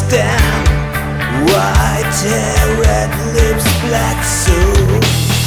understand. White hair, red lips, black soul.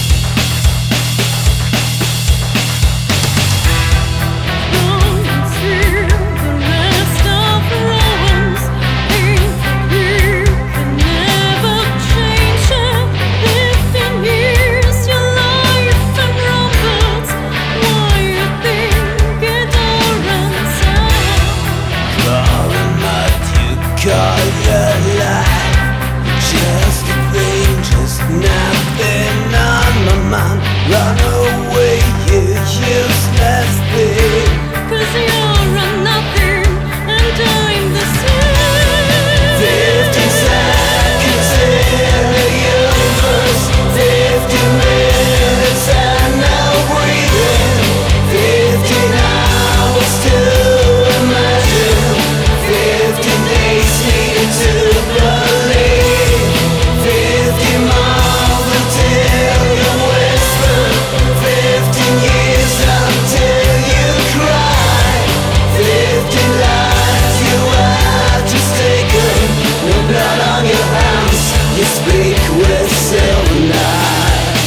Call your life just a thing, just nothing on my mind. Run away, you useless thing. 'Cause you're a nothing and I'm the same. 50 seconds in the universe, 50 minutes and now breathing, 15 hours to imagine, 15 days needed to believe, 50 miles until you whisper, 15 years until you cry, 15 lives you have just taken, no blood on your hands, you speak with silver knives.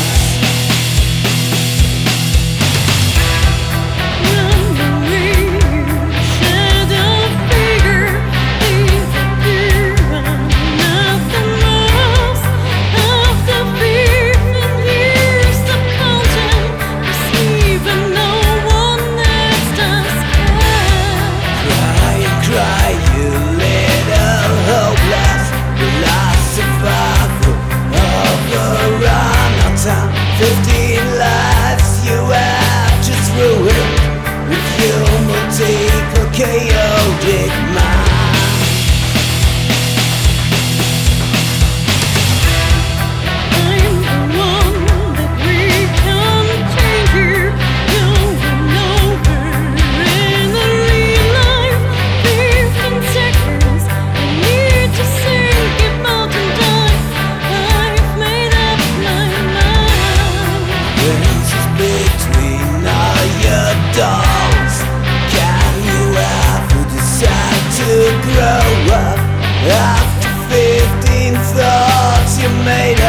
Time, 15 lives you have just ruined with your multiple chaotic mind. I'm the one that we can change here. Going over in the real life. 15 seconds, I need to sink it out and die. I've made up my mind. Fences between all your dolls. Can you ever decide to grow up? After 15 thoughts you made